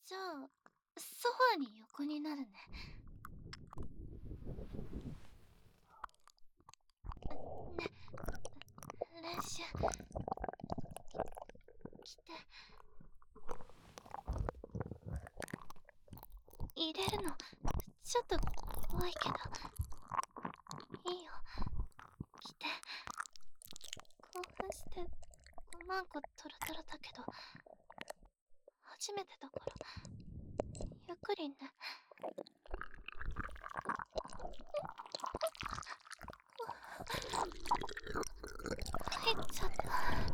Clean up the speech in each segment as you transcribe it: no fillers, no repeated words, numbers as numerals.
じゃあ、ソファーに横になるね。ね、練習、来て。入れるの、ちょっと怖いけど。いいよ、来て。興奮して、マンコトロトロだけど、初めてだから、ゆっくりね。入っちゃった。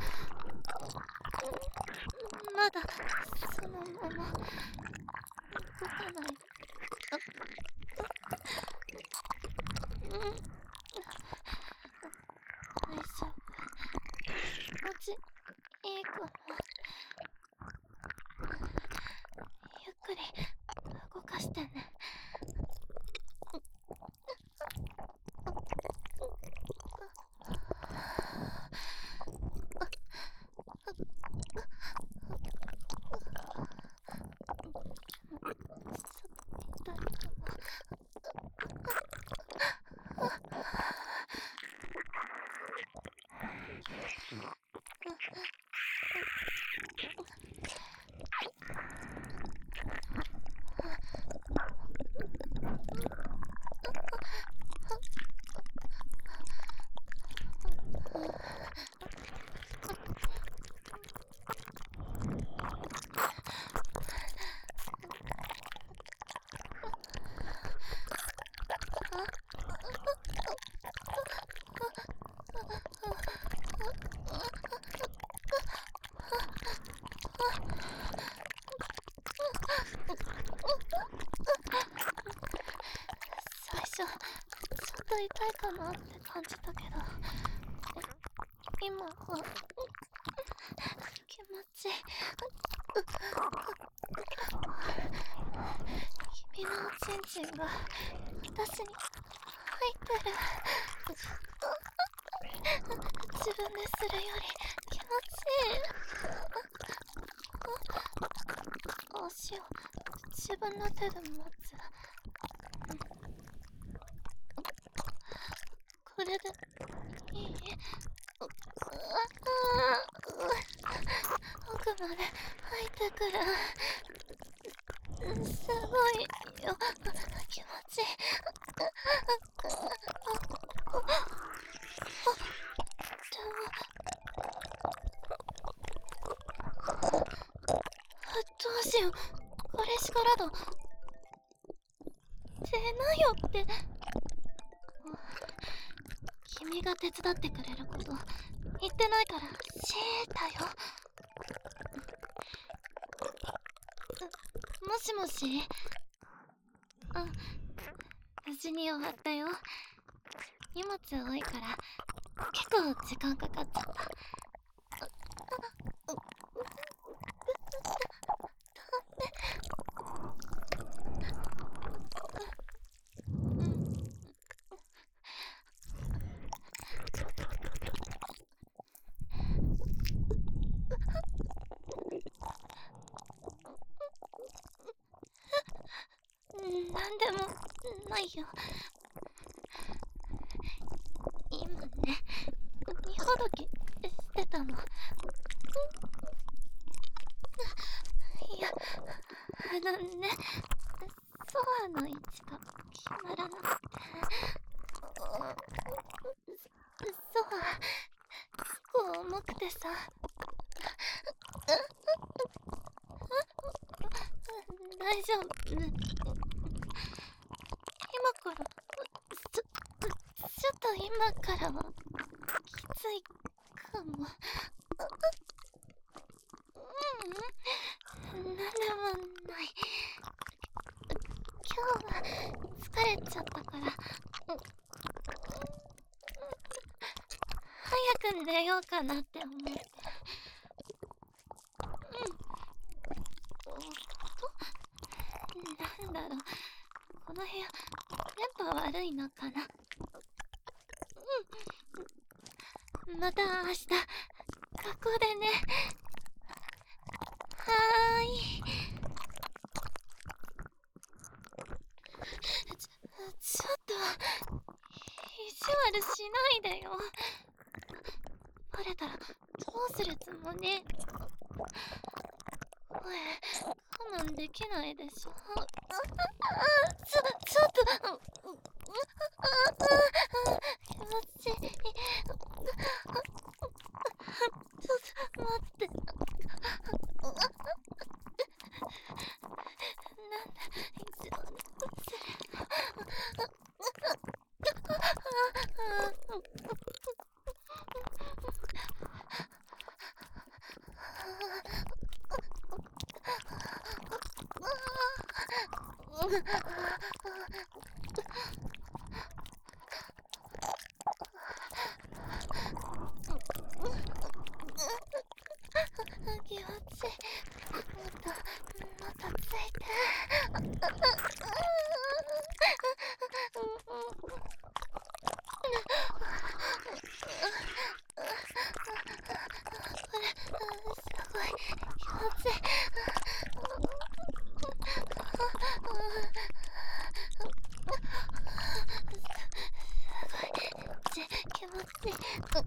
まだ、そのまま、動かない。大丈夫。落ち、いいかな。ゆっくり、動かしてね。最初、ちょっと痛いかなって感じたけど、今は気持ちいい。君のおちんちんが私に入ってる。自分でするより気持ちいい。足を自分の手で持つ。これでいい？奥まで入ってくる。すごいよ、気持ちいい。どうしよう、彼氏からだ。出なよって。君が手伝ってくれること言ってないからシーだよ。もしもし。無事に終わったよ。荷物多いから結構時間かかっちゃった。なんでもないよ。今ね、荷ほどきしてたの。いや、ね、ソファーの位置が決まらなくて。ソファー、結構重くてさ。大丈夫。今から、ちょっと今からはきついかも。なんでもない。今日は疲れちゃったから、早く寝ようかなって思って。なんだろう、この部屋電波悪いのかな。また明日学校でね。はーい。 ルしないでよ。バレたらどうするつもり？声我慢できないでしょ。ちょっと、気持ちいい。ちょっと待って。なんで一応にする気持ちいい。もっとついて。これすごい気持ちいい。気持ちいい。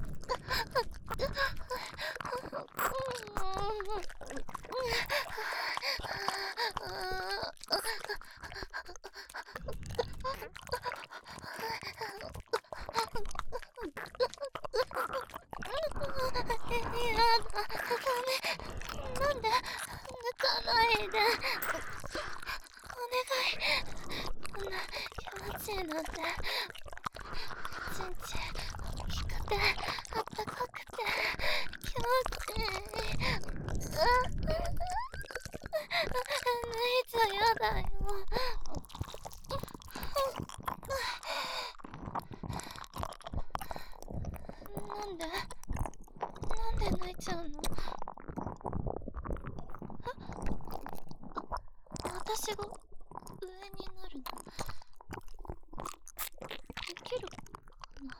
やだ、ダメ。なんで抜かないで。お願い。こんな気持ちいいなんて。ちんち大きくてあったかくて気持ちいい。抜いちゃやだよ。なんで泣いちゃうの？私が上になるの？できるかな？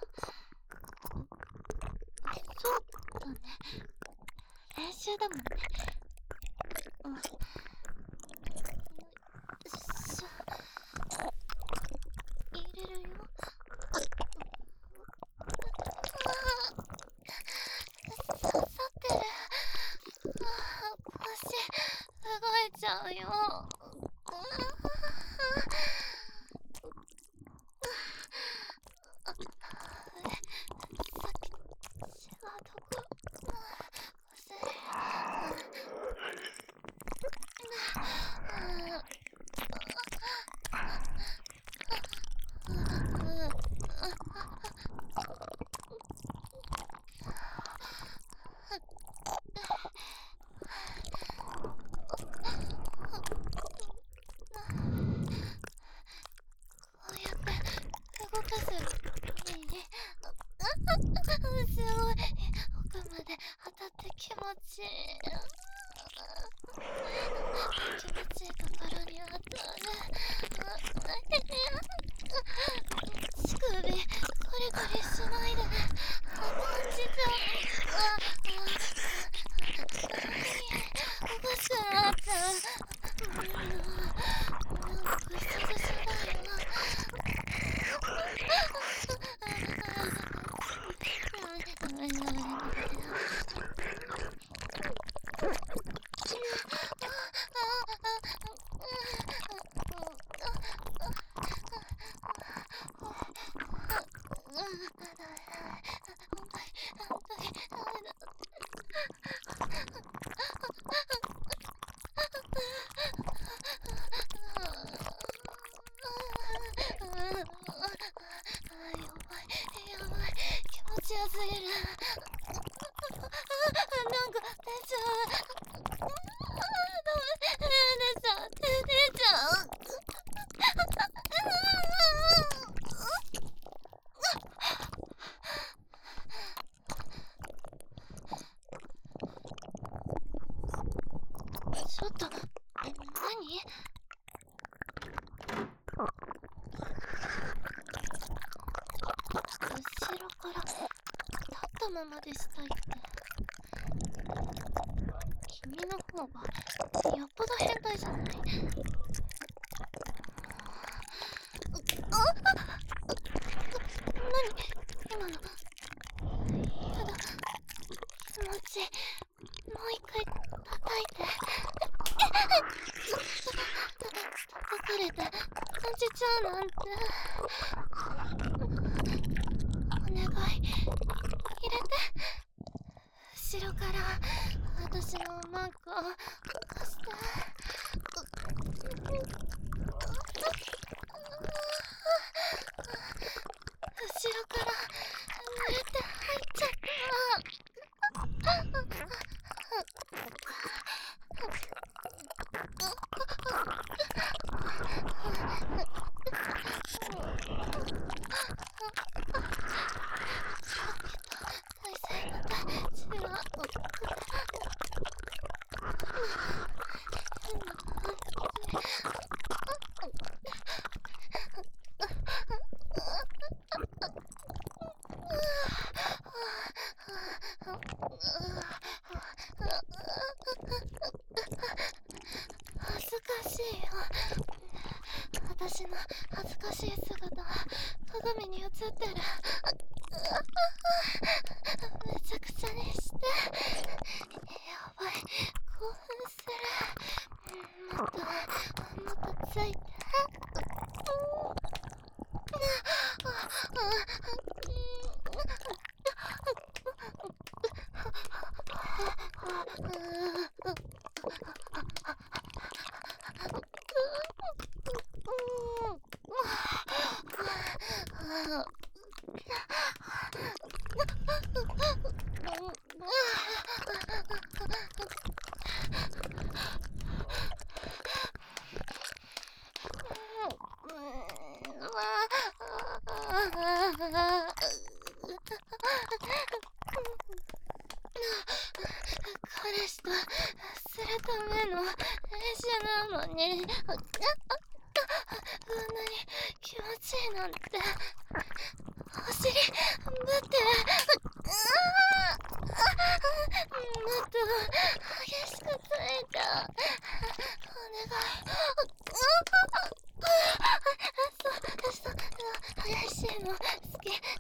そうだね。練習だもんね。よいしょ。入れるよ。刺さってる。腰動いちゃうよ。さっき血がどこ？こうやって動かすいい？すごい奥まで当たって気持ちいい。気持ちいいところに当たる。乳首コリコリしないで。感じちゃう。おかしくなっちゃう。なんかぐしゃぐしゃだよ。やばい気持ちよすぎる。なんか出ちゃう。ダメ出ちゃう。出ちゃう。ちょっと何？後ろから立ったままでしたいって。君の方がよっぽど変態じゃない？何？ うなんて。お願い、入れて。後ろから私のマンコを貸して。後ろから濡れて入っちゃった恥ずかしいよ。私の恥ずかしい姿が鏡に映ってる。めちゃくちゃにして。やばい、興奮する。もっとついて。彼氏とするための練習なのに、こんなに気持ちいいなんて。お尻ぶって、もっと激しくついた。お願い。激しいの好き。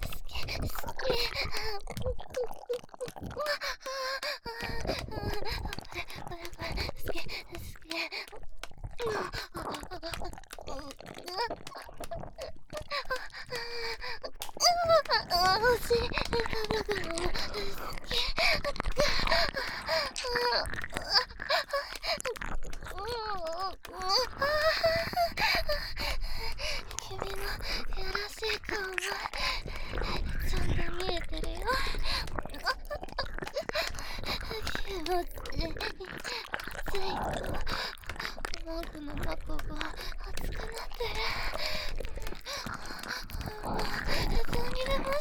君のやらしい顔がちゃんと見えてるよ。気持ちいい。暑いとマークのマコが熱くなってる。どうにでもして。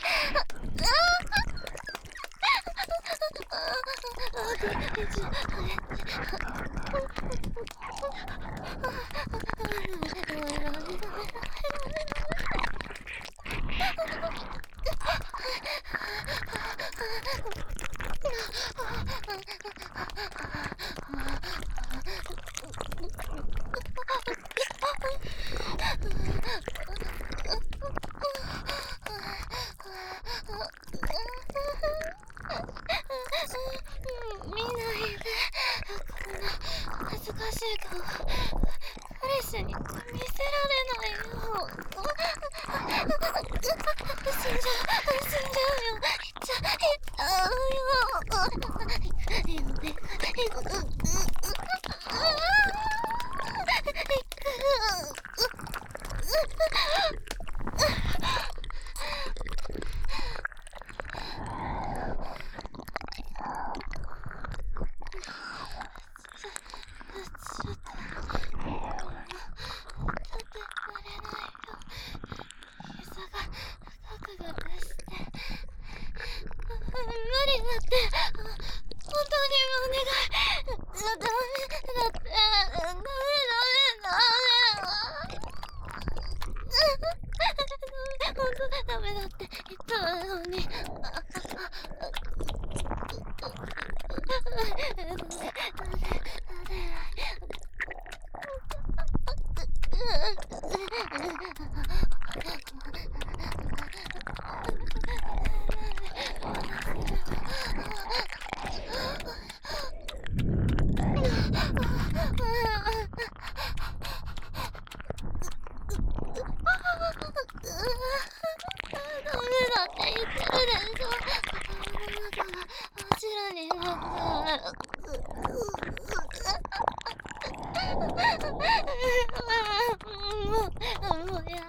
見ないで。こんな恥ずかしい顔彼氏に見せられないよ。死んじゃうよ。行っちゃうよ。ダメだって言ったのに。 もうや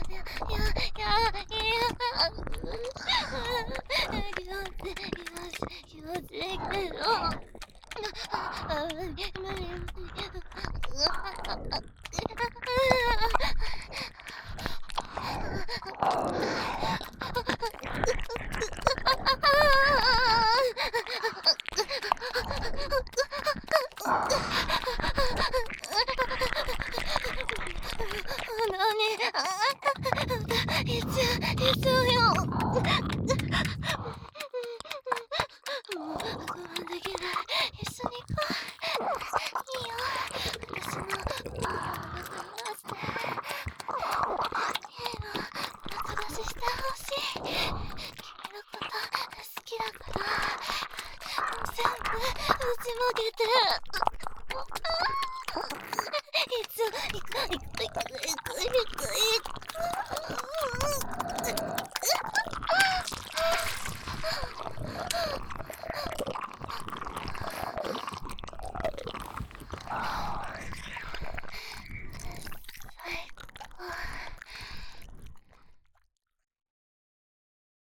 気持ちいいけど無理いつよもう我慢できない。一緒に行こう。いいよ。私のお腹出して。いいの。仲出ししてほしい。君のこと好きだから。全部打ち負けて。いつ行く。